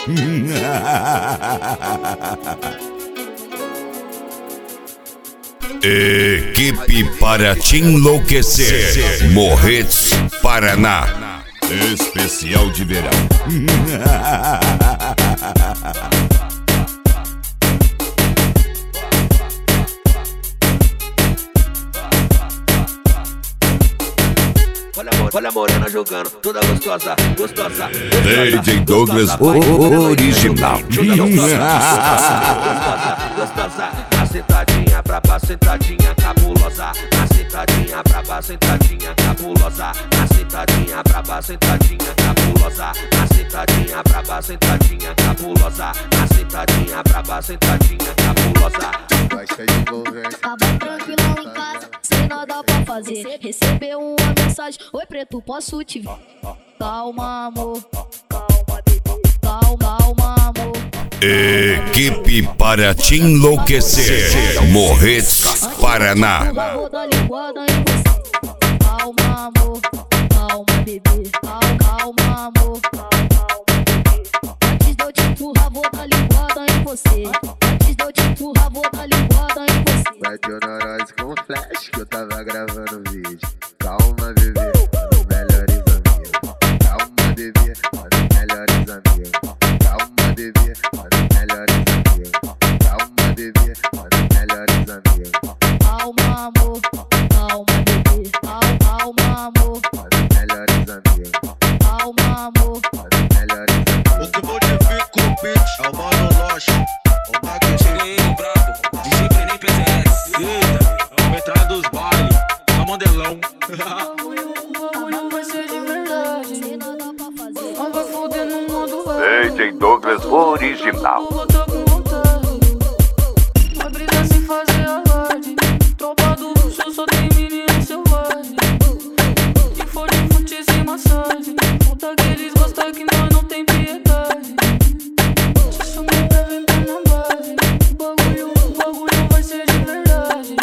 Equipe para te enlouquecer. Morretes, Paraná. Especial de verão. Olha a morena jogando, toda gostosa, gostosa. DJ Douglas original. Gostosa, a sentadinha braba, sentadinha cabulosa. A sentadinha braba, sentadinha cabulosa. A sentadinha braba, sentadinha cabulosa. A sentadinha braba, sentadinha cabulosa. A sentadinha braba, sentadinha cabulosa. Gosta de envolver. Tava tranquilão em casa, sem nada pra fazer. Recebeu uma mensagem: oi preto, posso te ver? Calma amor, calma bebê, calma amor. Equipe para te enlouquecer. Morretes, Paraná. Vou dar linguada em você. Calma amor, calma bebê, calma amor. Antes de eu te empurrar, vou dar linguada em você. Antes de eu te empurrar, vou dar linguada em você. Bateu na nós com flash que eu tava gravando vídeo. Calma, bebê, mano, melhores amigos. Calma, bebê, mano, melhores amigos. Calma, bebê, mano, melhores amigos. Calma, bebê, mano, melhores amigos. Calma amor, calma bebê, calma amor. Mano, melhores amigos. Calma amor. Mano, melhores amigos. O que modifica o beat é o Mano Loche. O Magno cheguei brabo, DJ Penem PTS. Eita, vamos entrar dos bailes, a Mandelão. Bagulho vai ser de verdade, sem nada pra fazer. Não vai foder no mundo, DJ Douglas original. vou tá com vontade. Vai brigar sem fazer alarde. Tropa do luxo só tem menino selvagem. Que for de fute sem massagem. Conta que eles gostam que nós não tem piedade. Te chamou pra vir na base. O bagulho vai ser de verdade.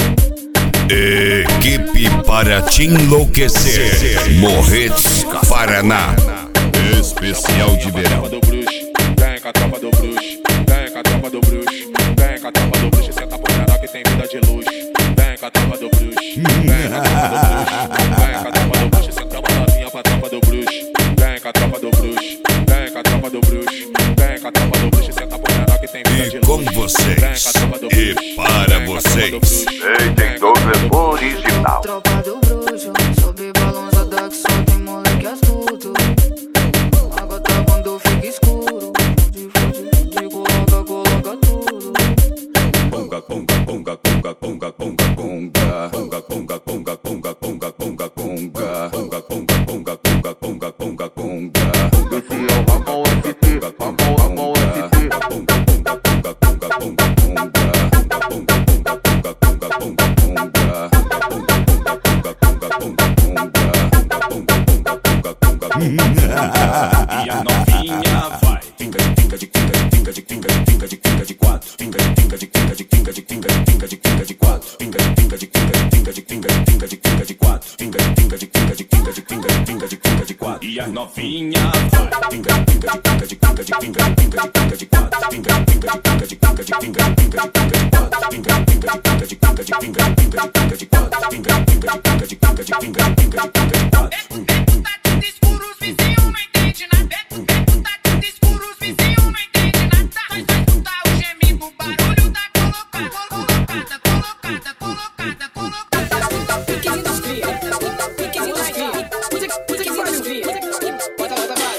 Equipe para te enlouquecer. Morretes, Paraná. Especial de verão. Do bruxo, vem com a tropa do bruxo, vem com a tropa do bruxo, vem com a tropa do bruxo, senta pro menor que tem vida de luxo. Vem com a tropa do bruxo, vem com a tropa do bruxo, vem com a tropa do bruxo, senta uma novinha pra tropa do bruxo. Vem com a tropa do bruxo, vem com a tropa do bruxo, vem com a tropa do bruxo, senta pro menor que tem vida de E luxo. com vocês, e para vocês, DJ Douglas original. Tropa do bruxo, sob balançada que só tem moleque astuto. Água tá quando fica escuro. De coloca tudo. Conga, conga, conga, conga, conga, conga, conga. Conga, conga, conga, conga, conga, conga, conga. Conga, conga, conga, conga, conga, conga, conga. Esse é o Ramon FT, Ramon FT. Conga, conga, conga, conga, conga, conga. Conga, conga, conga, conga, conga, conga, conga. Conga, conga, conga, conga, conga, conga, conga. Conga, conga, conga, conga, conga. E a novinha vai. Pinga de pinga de pinga de pinga de pinga de pinga de pinga de quatro. Pinga de pinga de pinga de pinga de pinga de pinga de pinga de quatro. Pinga de pinga de pinga de pinga de pinga de pinga de pinga de quatro. Pinga de pinga de pinga de pinga de pinga de pinga de pinga de quatro. E a novinha vai. Pinga de pinga de pinga de pinga de pinga de pinga de pinga de quatro. Pinga de pinga de pinga de pinga de pinga de pinga de pinga de quatro. Pinga de pinga de pinga de pinga de pinga de pinga de pinga de quatro. Pinga de pinga de pinga de pinga de pinga de pinga de pinga de quatro. Tá tudo escuro, os vizinhos não entendem nada. Tá tudo escuro, os vizinhos não entendem nada. Mas vai escutar o gemido, o barulho da colocada, colocada, colocada, colocada. Piquezinho dos cria, piquezinho dos cria, piquezinho dos cria. Bota, bota, bota.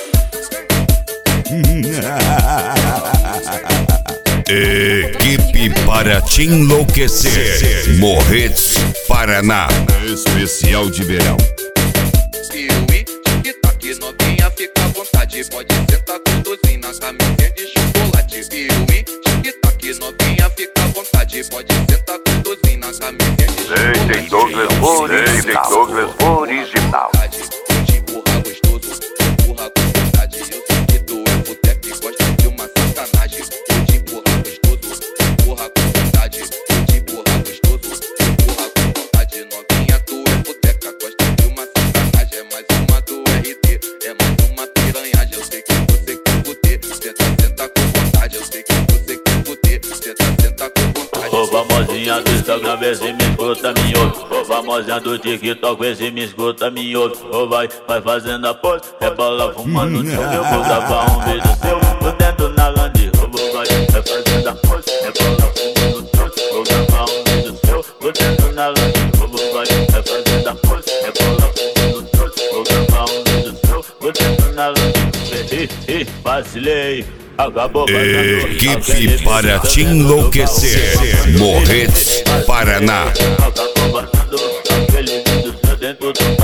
Equipe para te enlouquecer. Morretes, Paraná. Especial de verão. Piuí, tic-tac, novinha, fica à vontade. Pode sentar com dozinho na camisinha de chocolate. Piuí, tic-tac, novinha, fica à vontade. Pode sentar com dozinho na camisinha de chocolate. DJ Douglas original. Te empurrar gostoso, empurra com vontade. Eu sei que tu é boteco e gosta de uma sacanagem. Te empurrar gostoso, empurra com vontade. Te empurrar gostoso, empurra com vontade. Novinha, tu é boteca, gosta de uma sacanagem. É mais uma do RT, é mais uma piranhagem. Eu sei que você quer poder. Senta, senta TikTok, não vê se me escuta, me ouve. Ô famosinha do TikTok, vê se me escuta, me ouve. Ô vai fazendo a pose, rebola fumando no chão. Eu vou gravar um vídeo seu, tô dentro na Land Rover. Vai fazendo a pose, rebola fumando no chão. Vou gravar um vídeo seu, tô dentro na Land Rover. Vai fazendo a pose, rebola fumando no chão. Vou gravar um vídeo seu, tô dentro na Land Rover. Vacilei. Equipe para te enlouquecer. Morretes, Paraná. Acabou vazando aquele vídeo seu dentro do